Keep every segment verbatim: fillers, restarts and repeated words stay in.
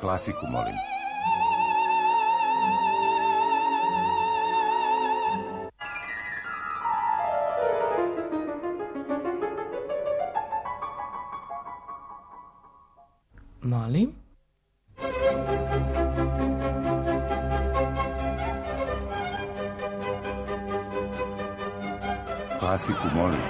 Klasiku, molim. Molim? Klasiku, molim.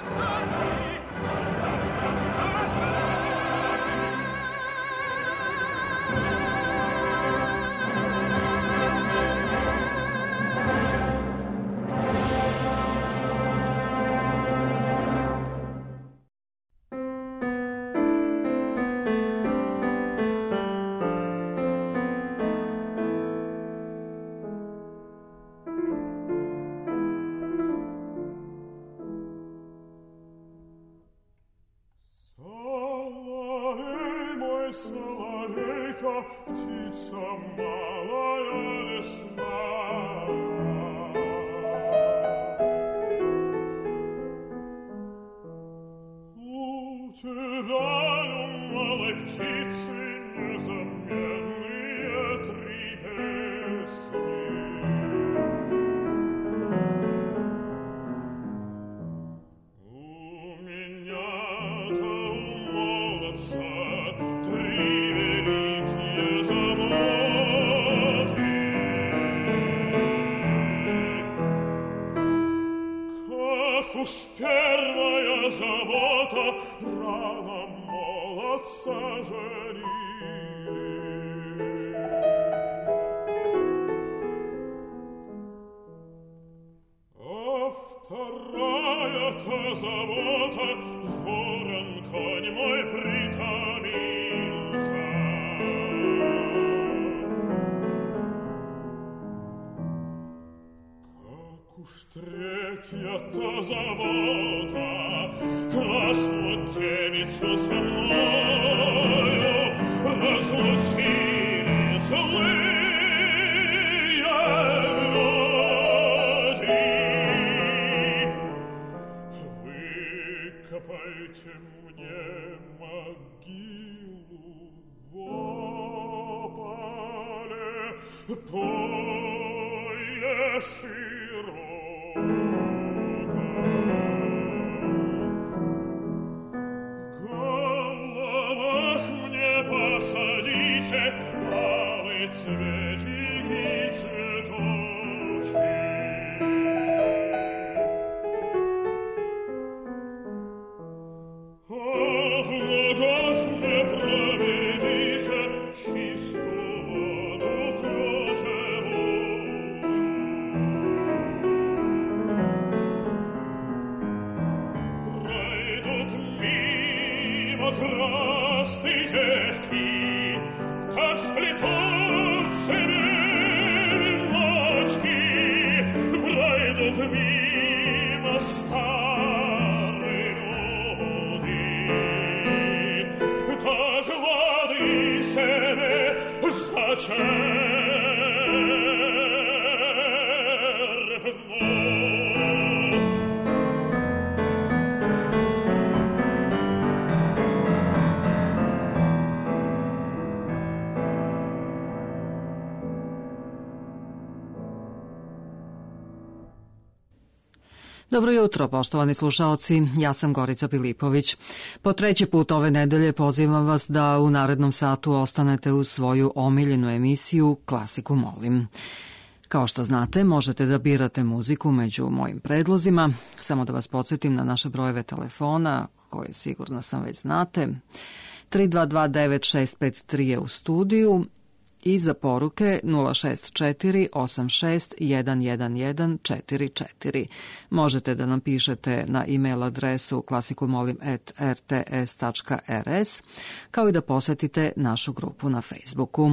Dobro jutro, poštovani slušaoci, ja sam Gorica Pilipović. Po treći put ove nedelje pozivam vas da u narednom satu ostanete uz svoju omiljenu emisiju Klasiku, molim. Kao što znate, možete da birate muziku među mojim predlozima. Samo da vas podsjetim na naše brojeve telefona, koje sigurno sam već znate. tri dva dva devet šest pet tri je u studiju i za poruke nula šest četiri osam šest jedan jedan jedan četiri četiri. Možete da nam pišete na e-mail adresu klasikumolim at r t s tačka r s, kao i da posetite našu grupu na Facebooku.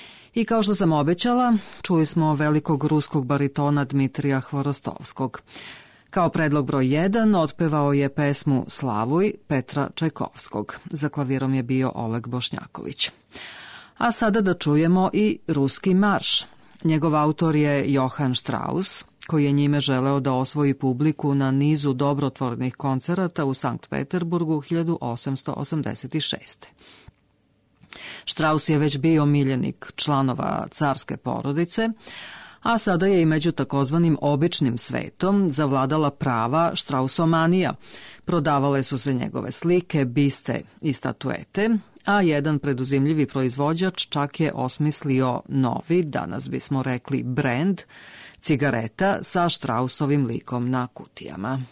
I kao što sam obećala, čuli smo velikog ruskog baritona Dmitrija Hvorostovskog. Kao predlog broj jedan otpevao je pesmu Slavuj Petra Čajkovskog. Za klavirom je bio Oleg Bošnjaković. A sada da čujemo i ruski marš. Njegov autor je Johann Strauss, koji je njime želeo da osvoji publiku na nizu dobrotvornih koncerata u Sankt Peterburgu hiljadu osamsto osamdeset šeste. Strauss je već bio miljenik članova carske porodice, a sada je i među takozvanim običnim svetom zavladala prava Straussomanija. Prodavale su se njegove slike, biste i statuete, a jedan preduzimljivi proizvođač čak je osmislio novi, danas bismo rekli brend, cigareta sa Straussovim likom na kutijama.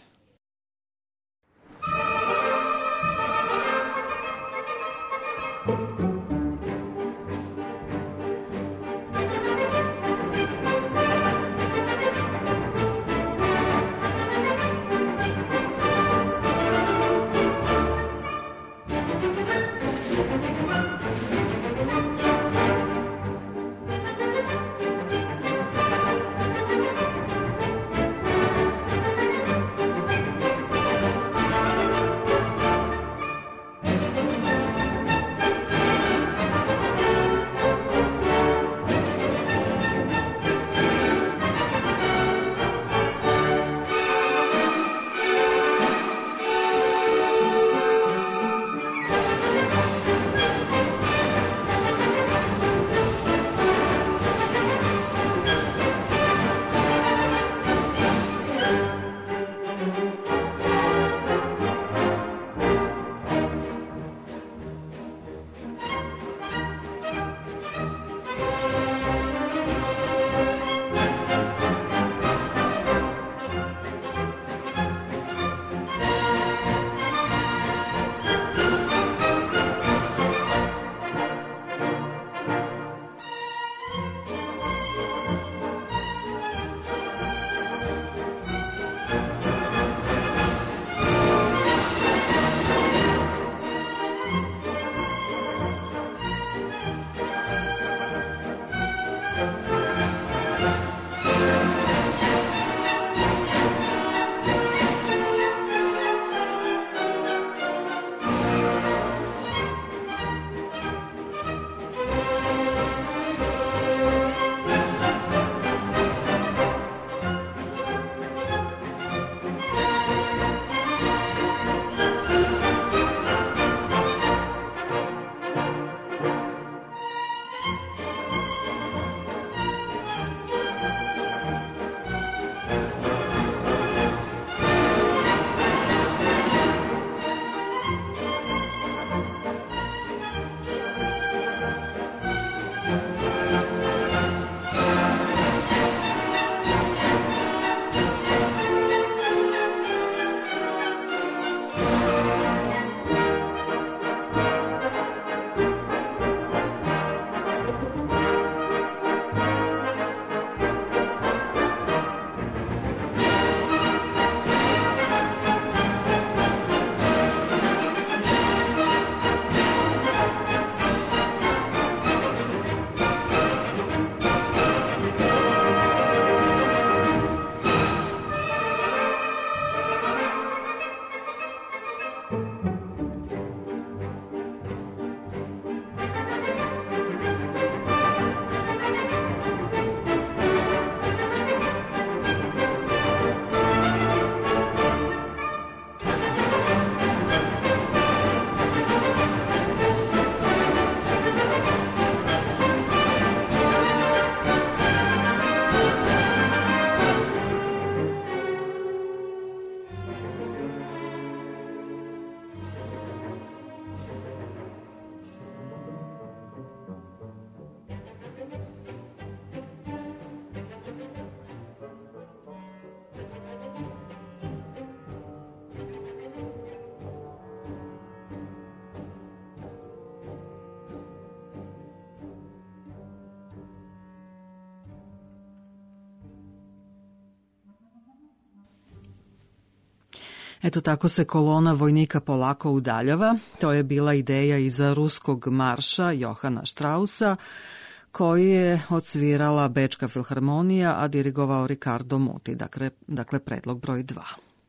Eto tako se kolona vojnika polako udaljava. To je bila ideja iza ruskog marša Johana Straussa, koji je odsvirala Bečka filharmonija, a dirigovao Riccardo Muti, dakle, dakle predlog broj dva.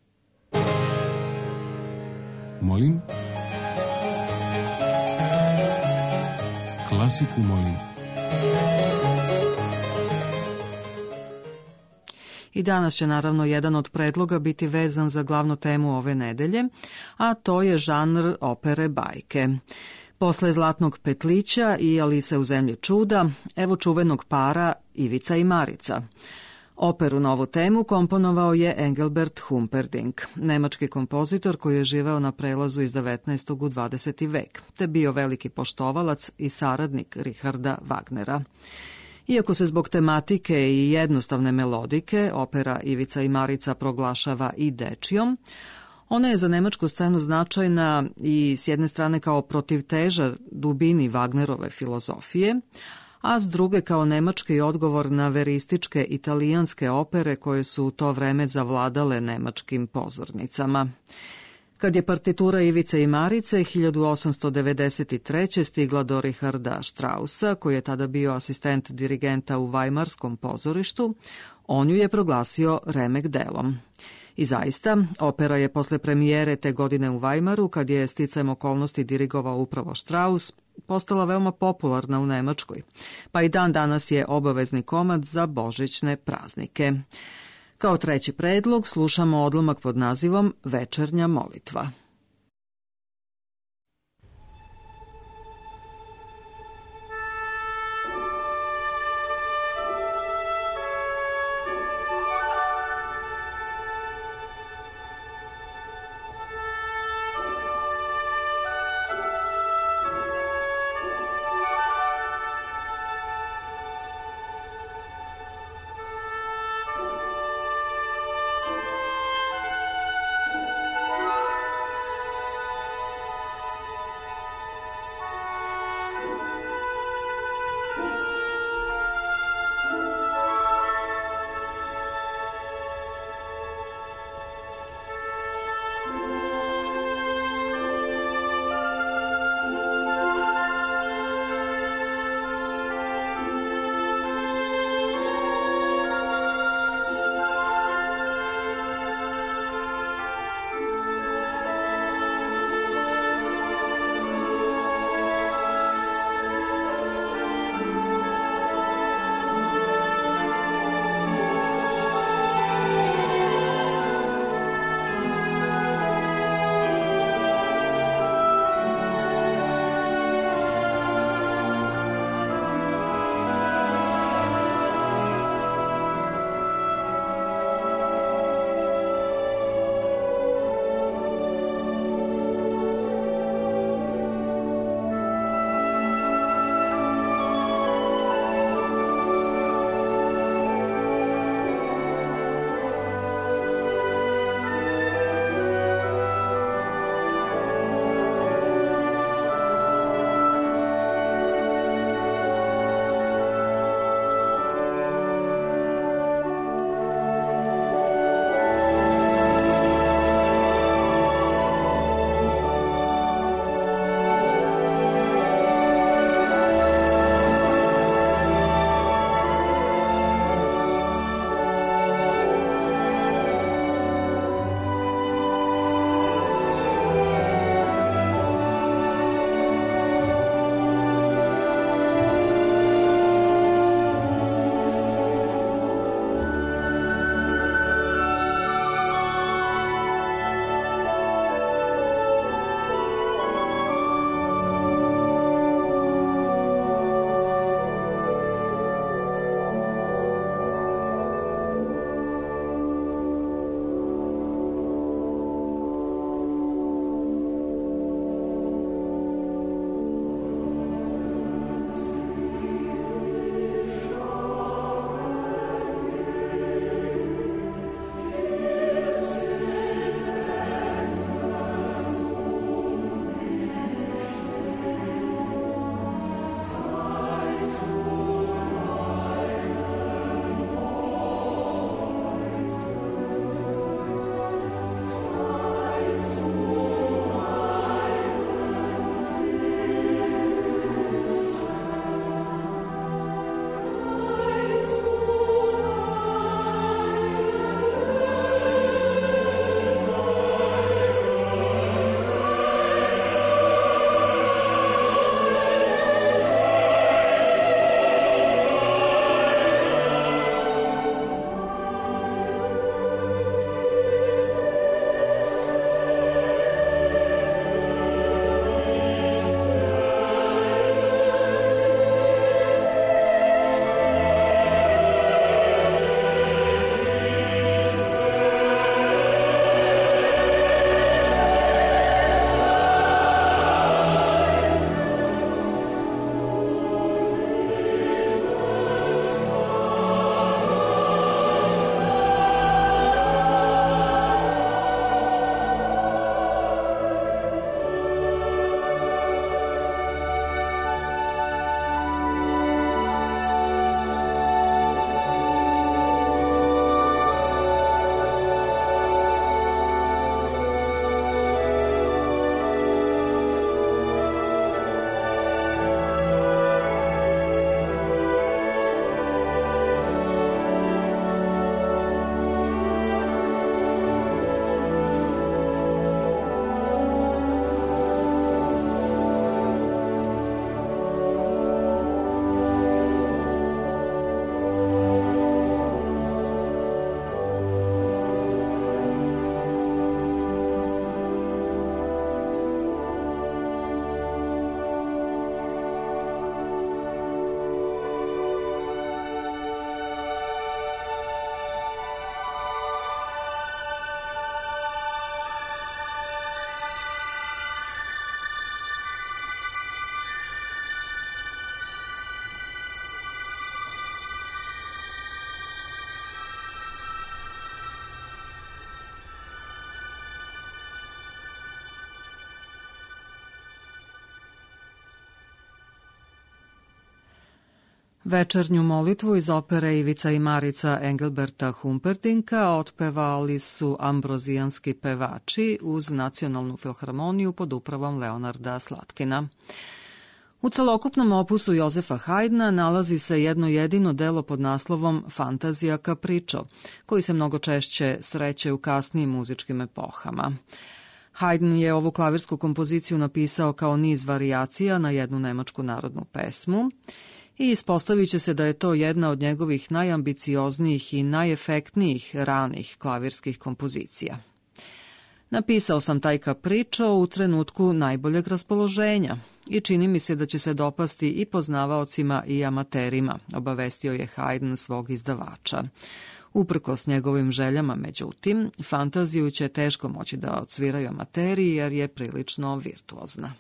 Molim? Klasiku molim. I danas će naravno jedan od predloga biti vezan za glavnu temu ove nedelje, a to je žanr opere bajke. Posle Zlatnog petlića i Alise u zemlji čuda, evo čuvenog para Ivica i Marica. Operu na ovu temu komponovao je Engelbert Humperdinck, nemački kompozitor koji je živeo na prelazu iz devetnaestog u dvadeseti vek, te bio veliki poštovalac i saradnik Richarda Wagnera. Iako se zbog tematike i jednostavne melodike opera Ivica i Marica proglašava i dečijom, ona je za nemačku scenu značajna i s jedne strane kao protivteža dubini Wagnerove filozofije, a s druge kao nemački odgovor na verističke italijanske opere koje su u to vreme zavladale nemačkim pozornicama. Kad je partitura Ivice i Marice hiljadu osamsto devedeset treće. stigla do Richarda Straussa, koji je tada bio asistent dirigenta u Vajmarskom pozorištu, on ju je proglasio remek delom. I zaista, opera je posle premijere te godine u Vajmaru, kad je sticajem okolnosti dirigovao upravo Strauss, postala veoma popularna u Nemačkoj, pa i dan danas je obavezni komad za božićne praznike. Kao treći predlog slušamo odlomak pod nazivom Večernja molitva. Večernju molitvu iz opere Ivica i Marica Engelberta Humperdinka otpevali su ambrozijanski pevači uz Nacionalnu filharmoniju pod upravom Leonarda Slatkina. U celokupnom opusu Jozefa Haydna nalazi se jedno jedino delo pod naslovom Fantazija Capriccio, koji se mnogo češće sreće u kasnijim muzičkim epohama. Haydn je ovu klavirsku kompoziciju napisao kao niz varijacija na jednu nemačku narodnu pesmu i ispostavit će se da je to jedna od njegovih najambicioznijih i najefektnijih ranih klavirskih kompozicija. Napisao sam taj Capriccio u trenutku najboljeg raspoloženja i čini mi se da će se dopasti i poznavaocima i amaterima, obavestio je Haydn svog izdavača. Uprkos njegovim željama, međutim, fantaziju će teško moći da odsviraju amateri jer je prilično virtuozna.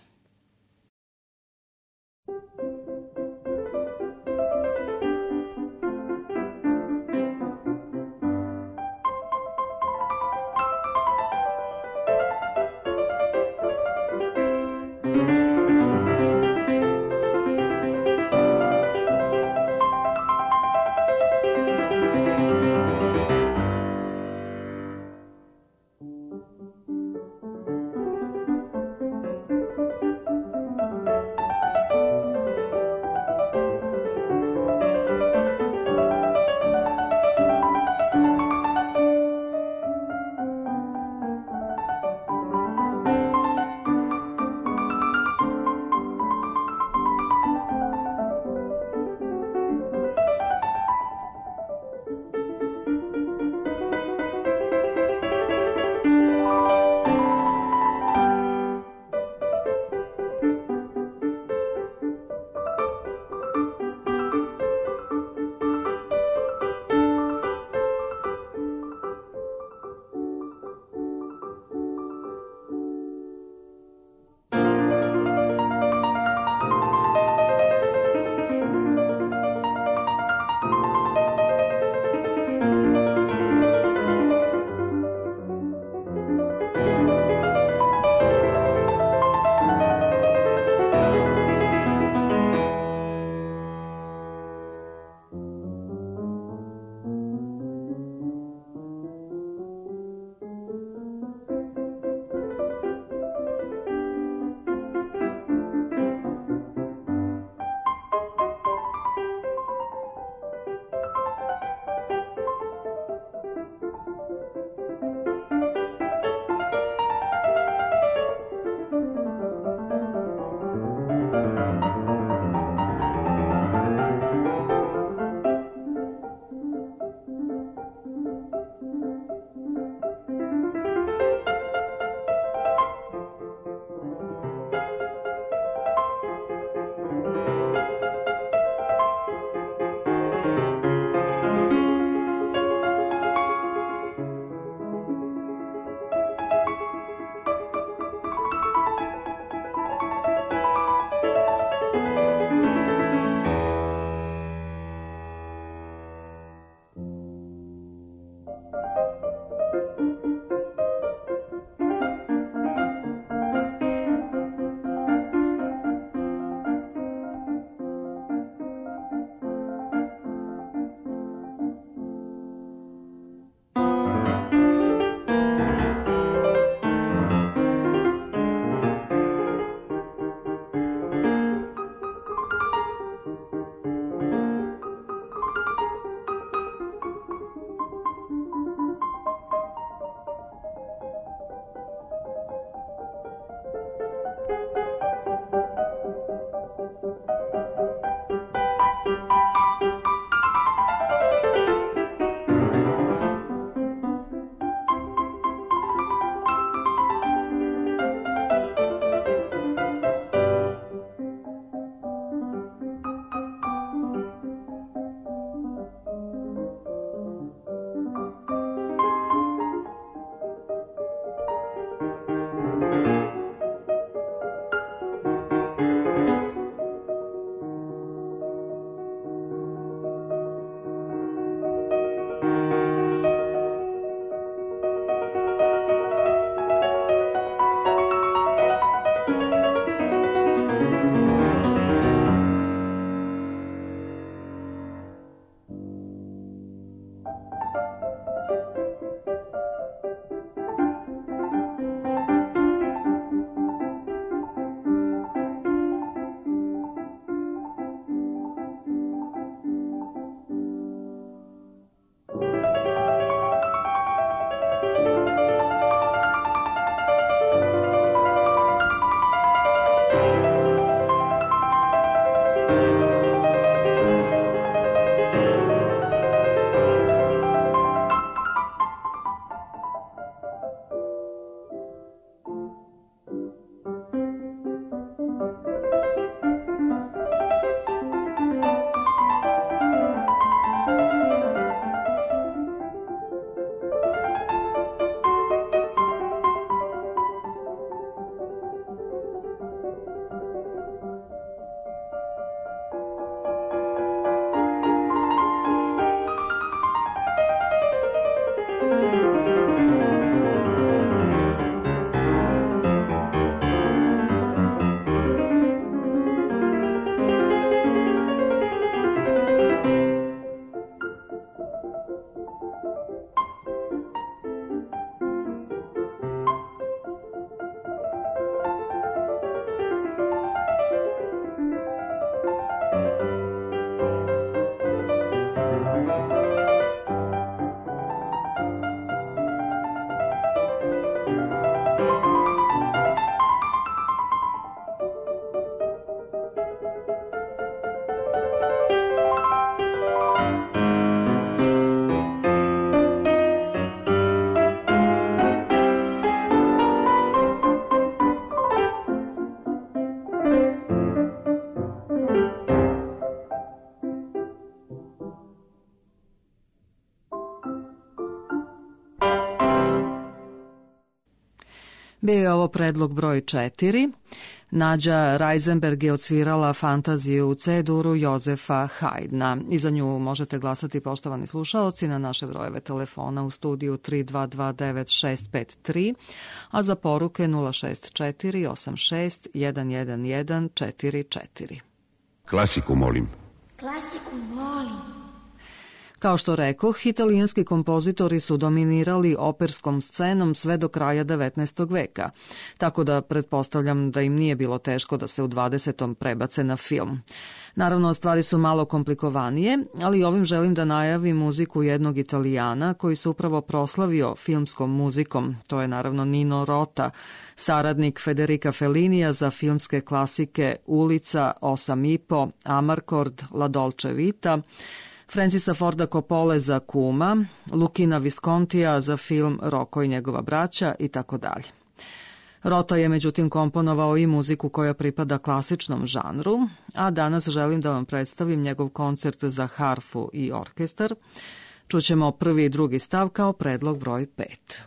Bio je ovo predlog broj četiri. Nađa Reisenberg je odsvirala Fantaziju u C-duru Jozefa Haydna. I za nju možete glasati, poštovani slušaoci, na naše brojeve telefona u studiju tri dva dva devet šest pet tri, a za poruke nula šest četiri osam šest jedan jedan jedan četiri četiri. Klasiku molim. Klasiku volim. Kao što rekoh, italijanski kompozitori su dominirali operskom scenom sve do kraja devetnaestog veka, tako da pretpostavljam da im nije bilo teško da se u dvadesetom prebace na film. Naravno, stvari su malo komplikovanije, ali ovim želim da najavim muziku jednog Italijana koji se upravo proslavio filmskom muzikom. To je naravno Nino Rota, saradnik Federica Fellinija za filmske klasike Ulica, Osam i po, Amarcord, La Dolce Vita, Francisa Forda Coppole za Kuma, Luchina Viscontija za film Rocco i njegova braća i tako dalje. Rota je međutim komponovao i muziku koja pripada klasičnom žanru, a danas želim da vam predstavim njegov koncert za harfu i orkestar. Čućemo prvi i drugi stav kao predlog broj pet.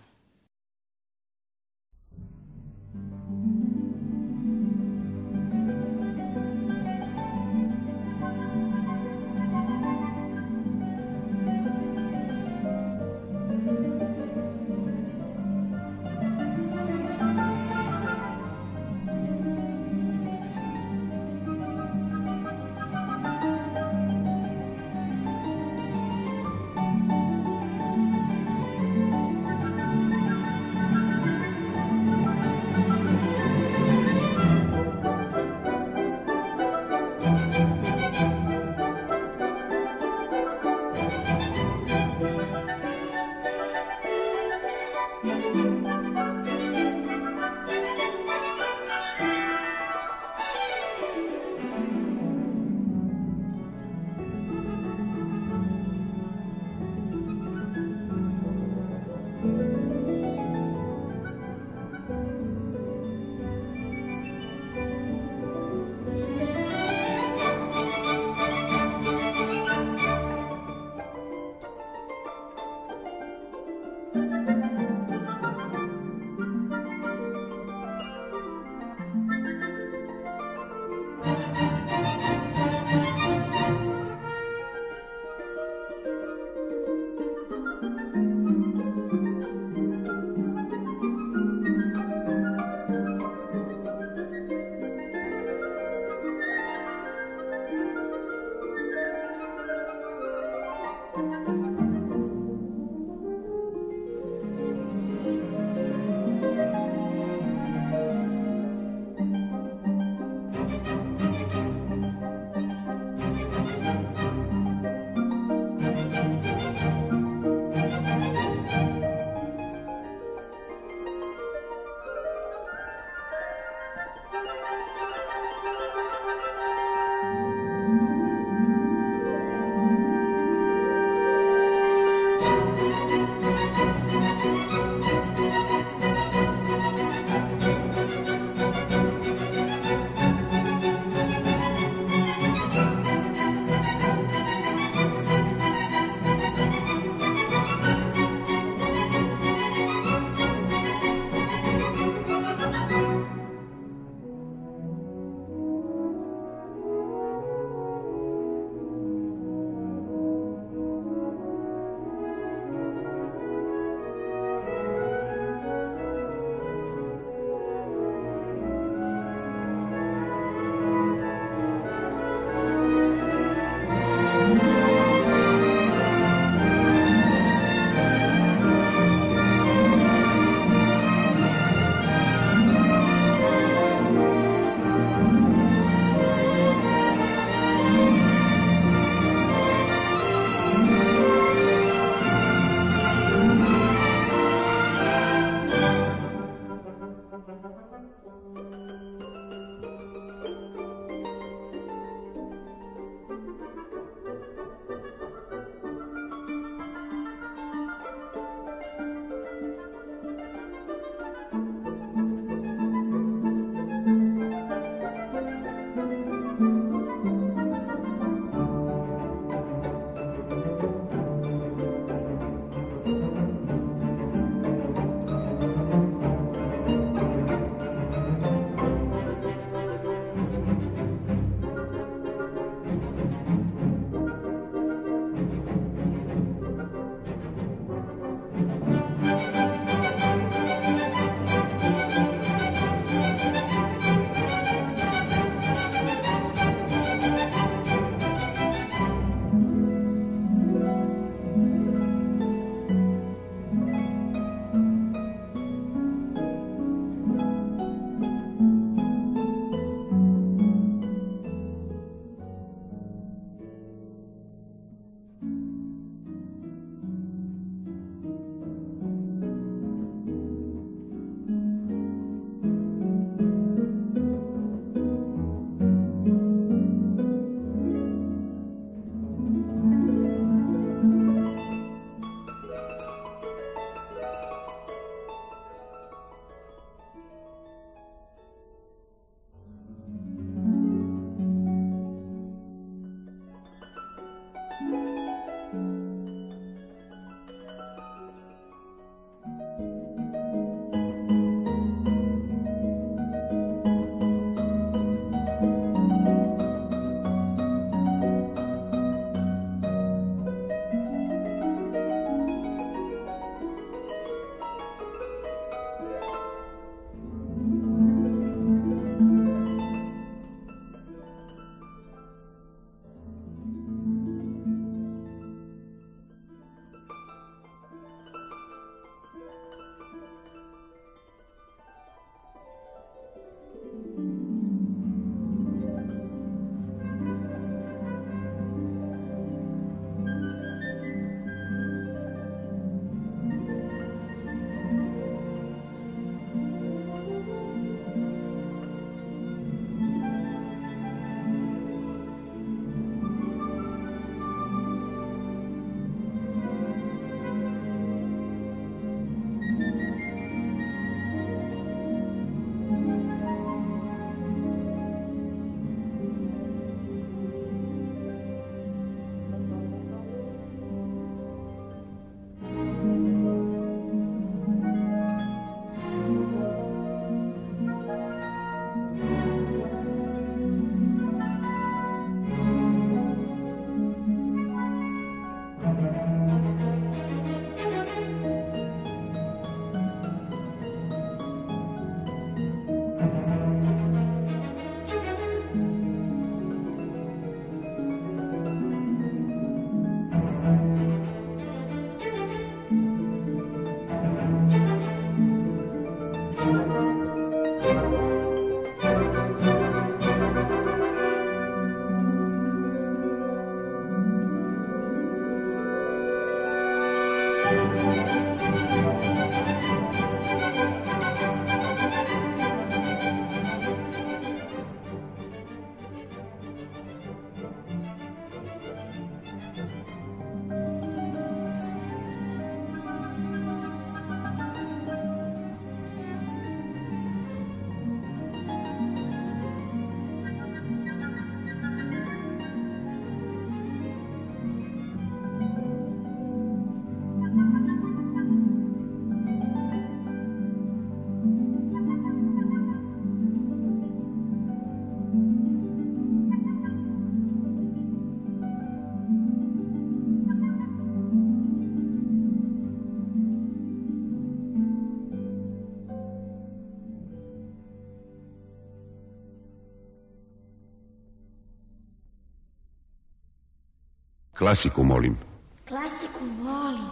Klasiku molim. Klasiku volim.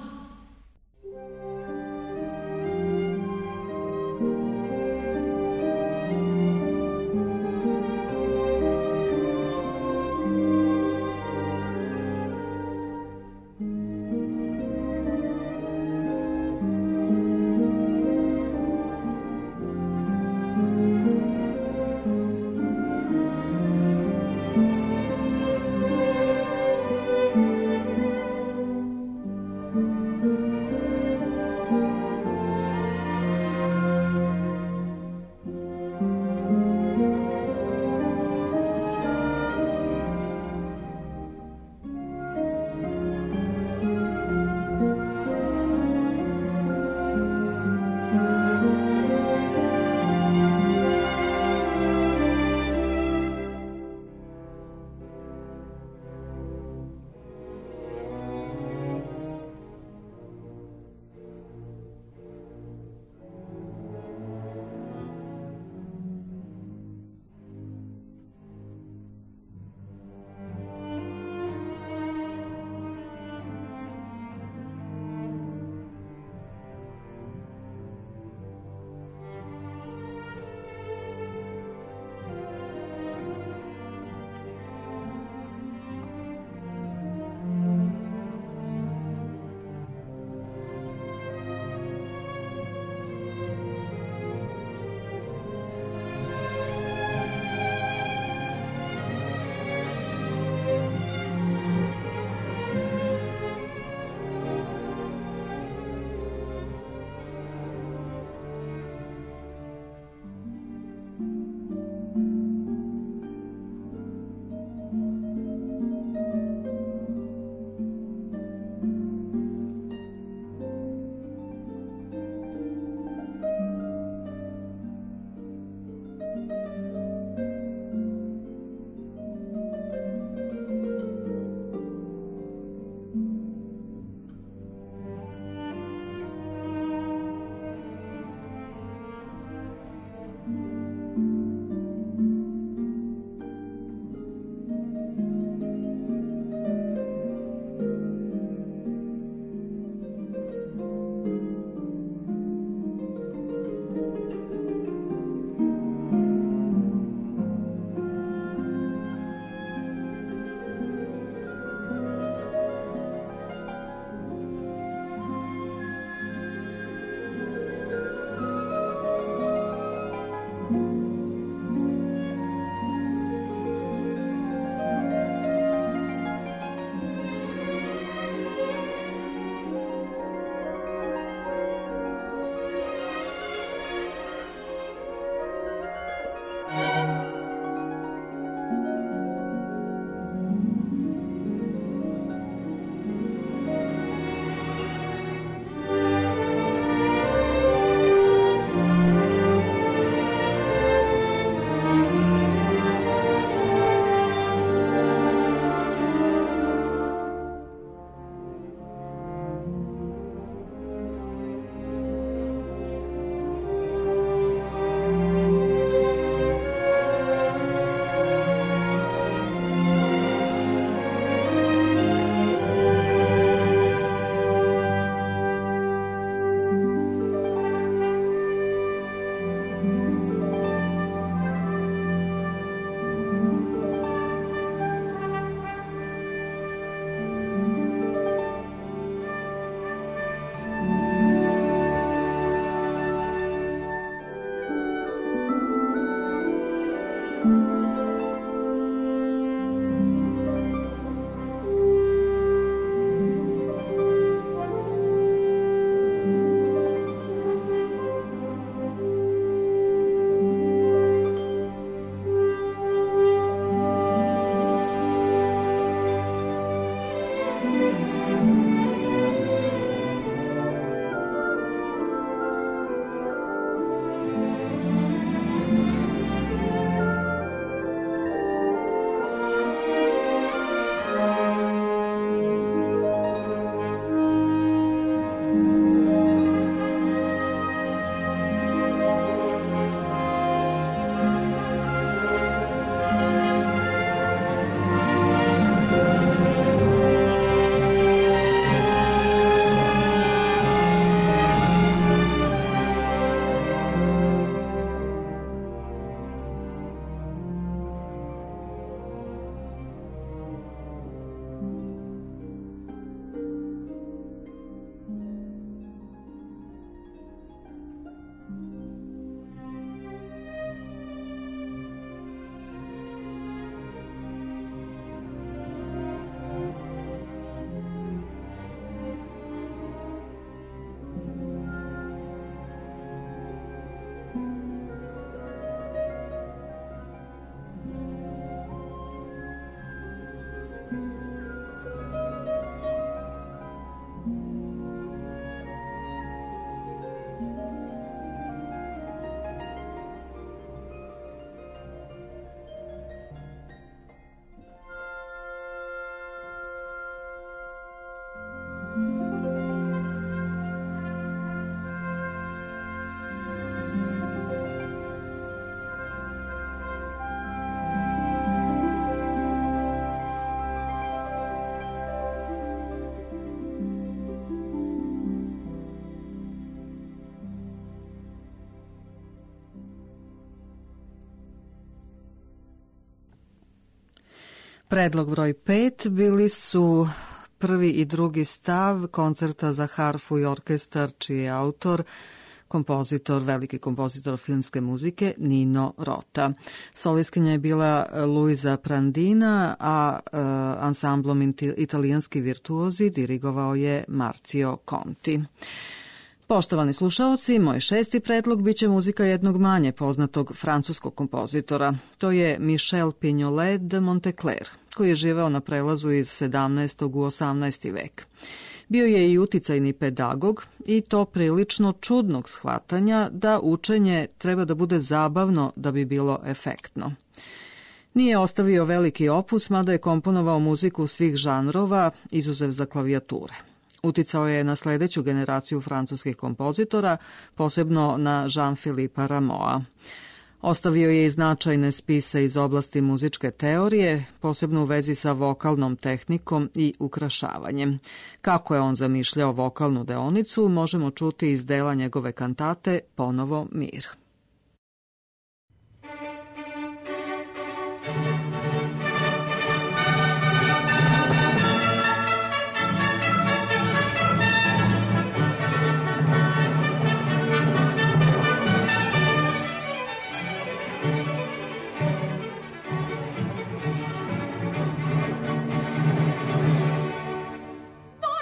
Predlog broj pet bili su prvi i drugi stav koncerta za harfu i orkestar, čiji je autor kompozitor, veliki kompozitor filmske muzike Nino Rota. Solistkinja je bila Luisa Prandina, a e, ansamblom italijanski virtuozi dirigovao je Marcio Conti. Poštovani slušaoci, moj šesti predlog biće muzika jednog manje poznatog francuskog kompozitora. To je Michel Pignolet de Monteclair, koji je živeo na prelazu iz sedamnaestog u osamnaesti vek. Bio je i uticajni pedagog i to prilično čudnog shvatanja da učenje treba da bude zabavno da bi bilo efektno. Nije ostavio veliki opus, mada je komponovao muziku svih žanrova, izuzev za klavijature. Uticao je na sledeću generaciju francuskih kompozitora, posebno na Jean-Philippe Rameau. Ostavio je i značajne spise iz oblasti muzičke teorije, posebno u vezi sa vokalnom tehnikom i ukrašavanjem. Kako je on zamišljao vokalnu deonicu, možemo čuti iz dela njegove kantate Ponovo mir.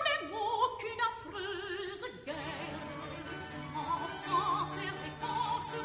Dans les mots qu'une affreuse guerre enfante et réponse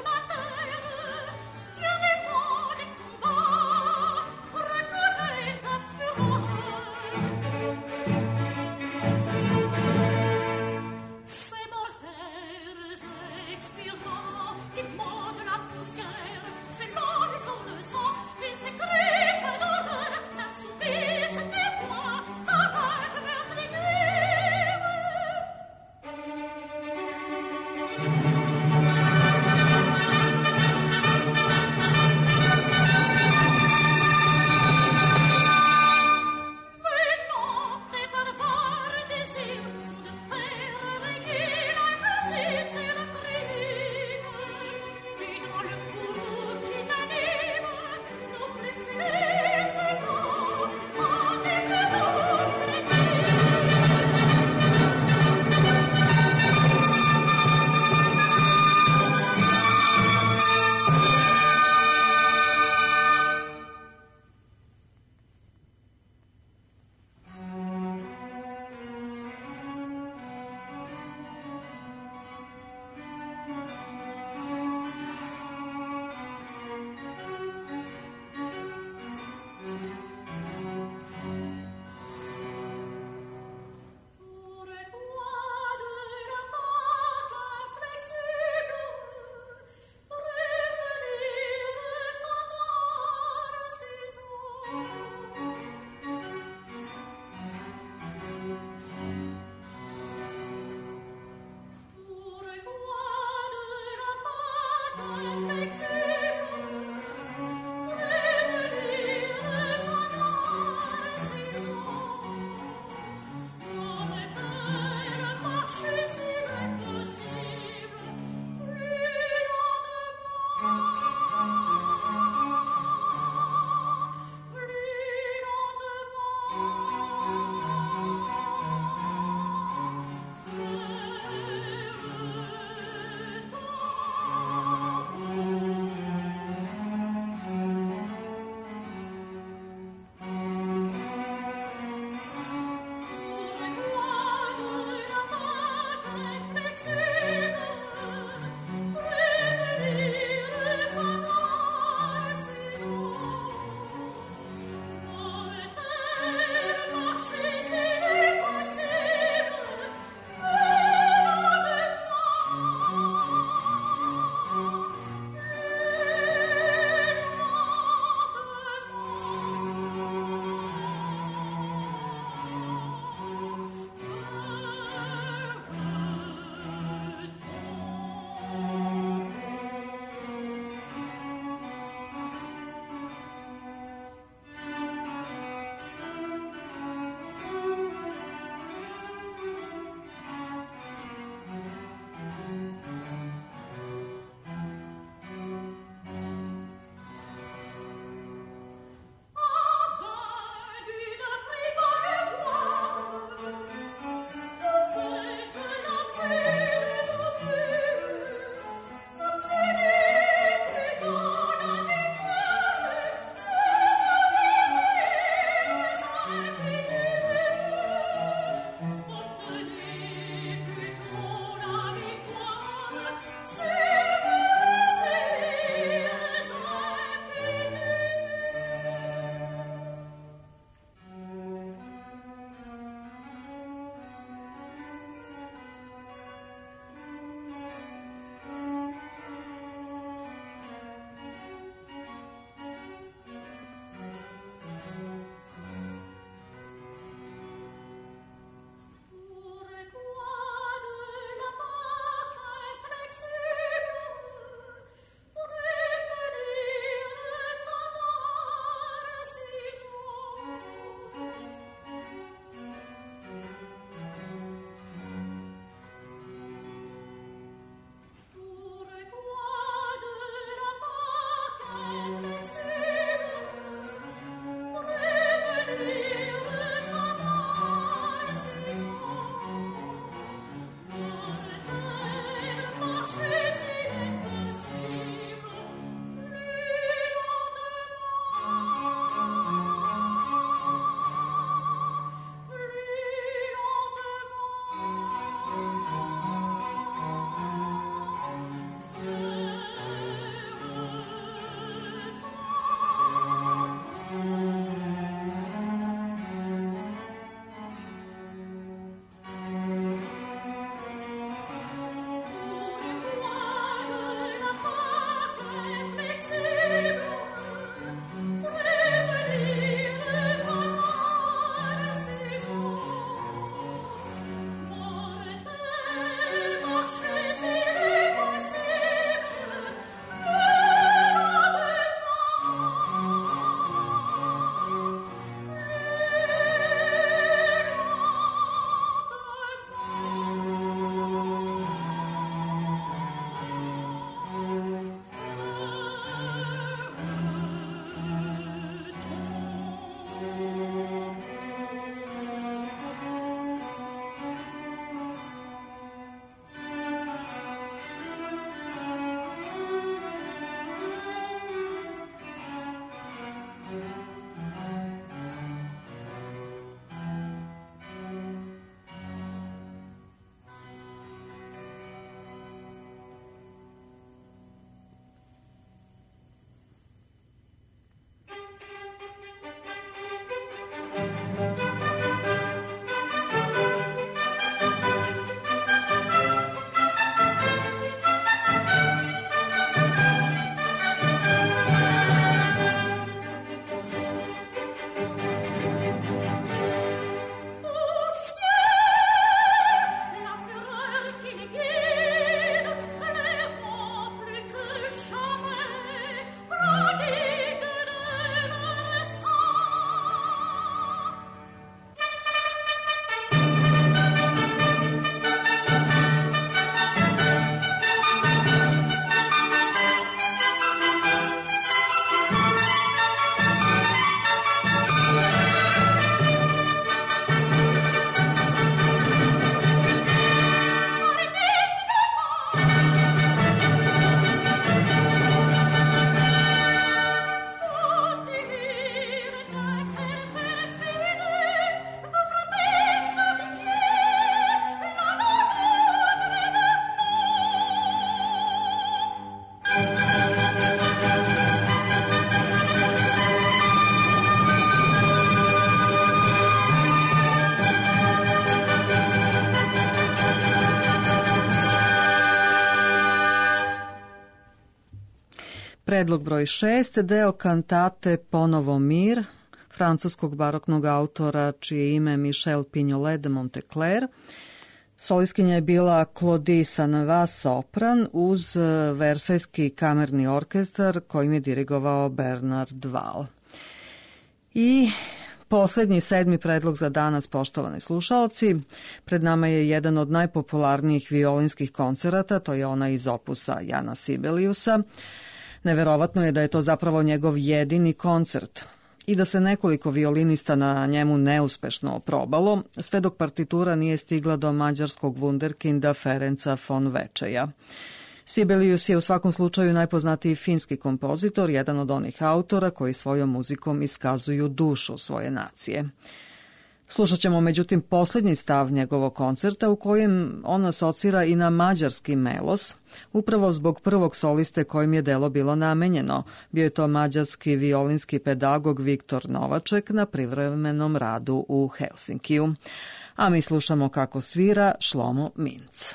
Predlog broj šest, deo kantate Ponovo mir, francuskog baroknog autora čije ime Michel Pignolet de Monteclair. Solistkinja je bila Claudie Sanavas sopran uz Versajski kamerni orkestar kojim je dirigovao Bernard Val. I poslednji, sedmi predlog za danas, poštovani slušaoci. Pred nama je jedan od najpopularnijih violinskih koncerata, to je ona iz opusa Jana Sibeliusa. Neverovatno je da je to zapravo njegov jedini koncert i da se nekoliko violinista na njemu neuspešno oprobalo, sve dok partitura nije stigla do mađarskog wunderkinda Ferenca von Večeja. Sibelius je u svakom slučaju najpoznatiji finski kompozitor, jedan od onih autora koji svojom muzikom iskazuju dušu svoje nacije. Slušat ćemo međutim poslednji stav njegovog koncerta u kojem on asocira i na mađarski melos, upravo zbog prvog soliste kojim je delo bilo namenjeno. Bio je to mađarski violinski pedagog Viktor Novaček na privremenom radu u Helsinkiju. A mi slušamo kako svira Šlomo Minc.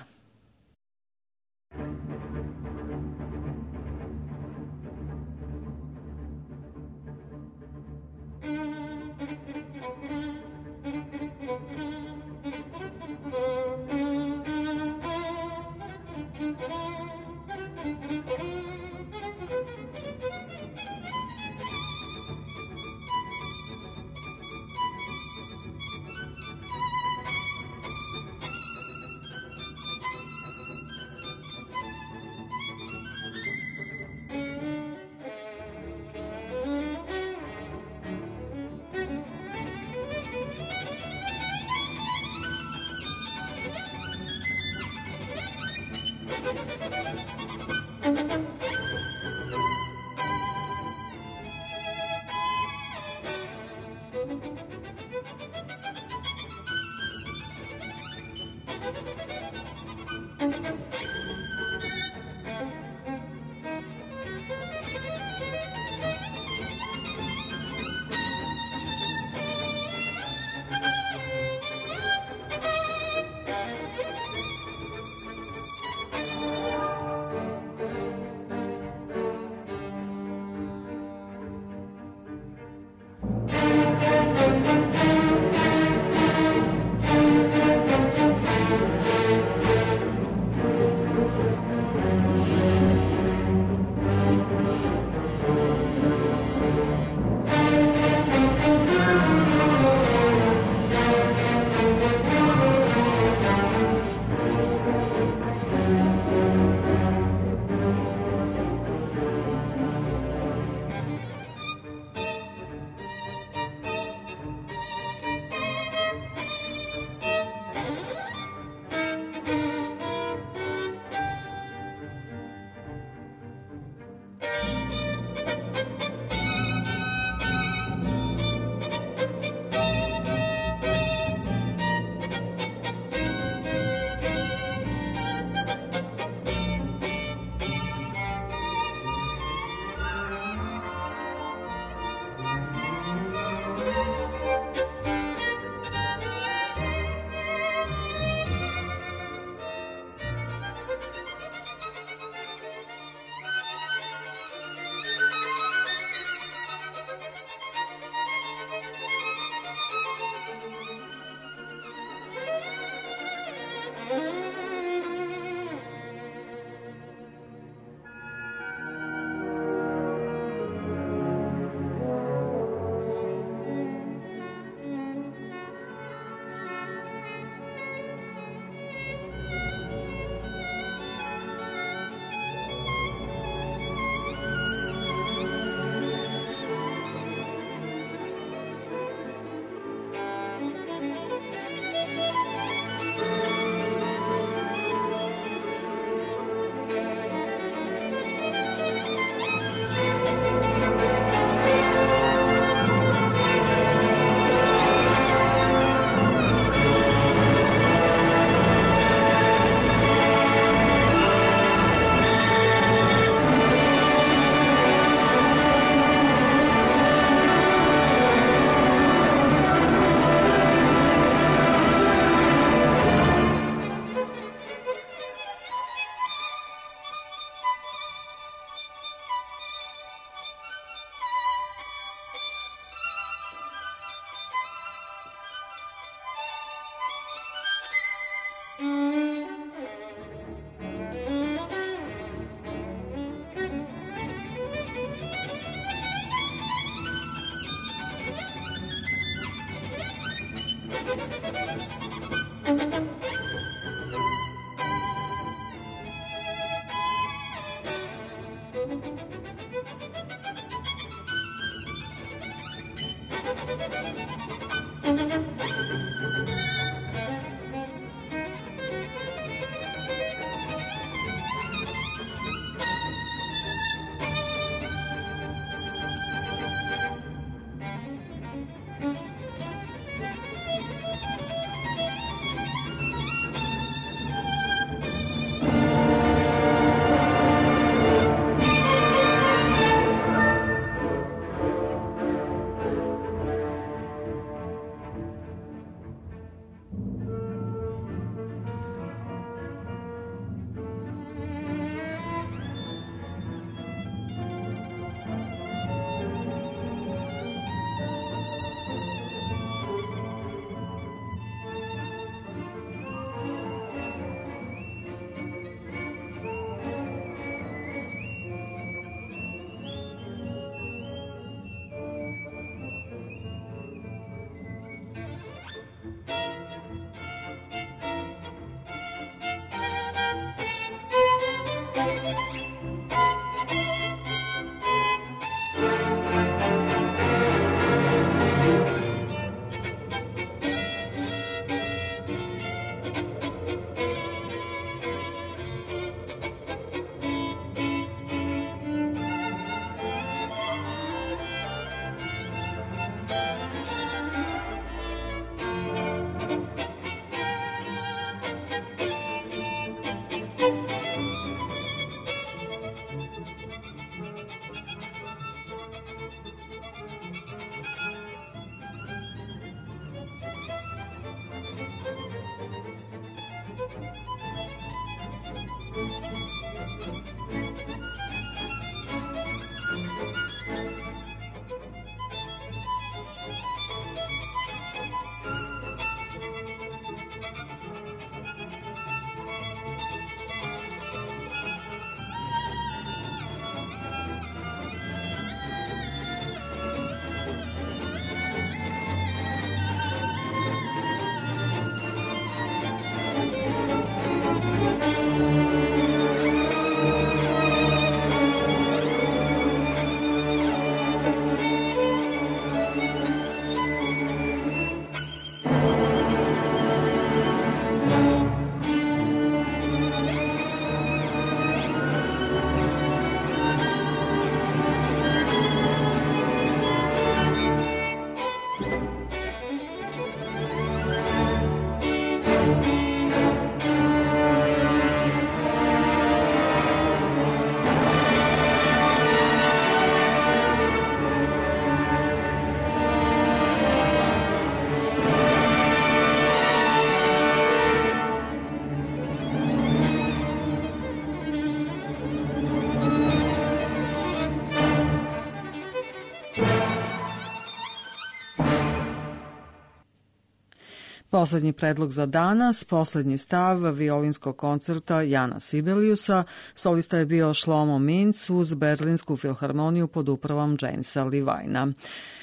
Poslednji predlog za danas, poslednji stav violinskog koncerta Jana Sibeliusa. Solista je bio Shlomo Mintz uz Berlinsku filharmoniju pod upravom Jamesa Levina.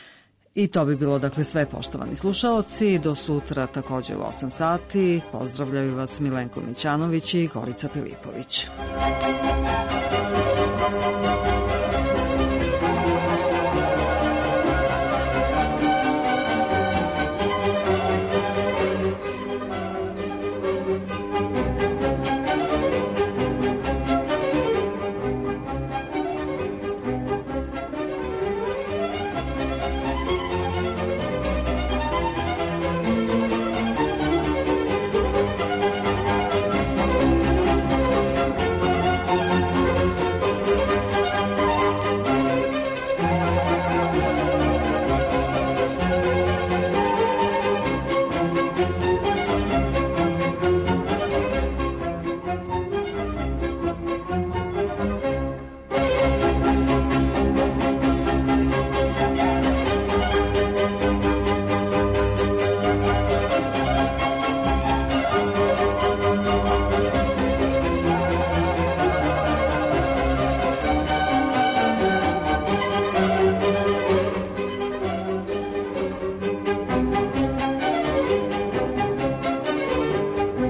I to bi bilo dakle sve, poštovani slušaoci. Do sutra takođe u osam sati. Pozdravljaju vas Milenko Mićanović i Gorica Pilipović.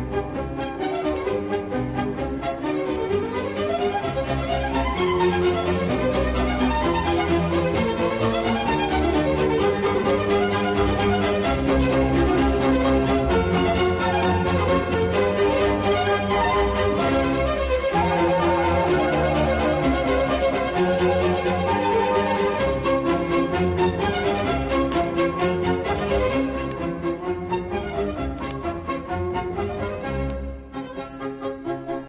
Thank you.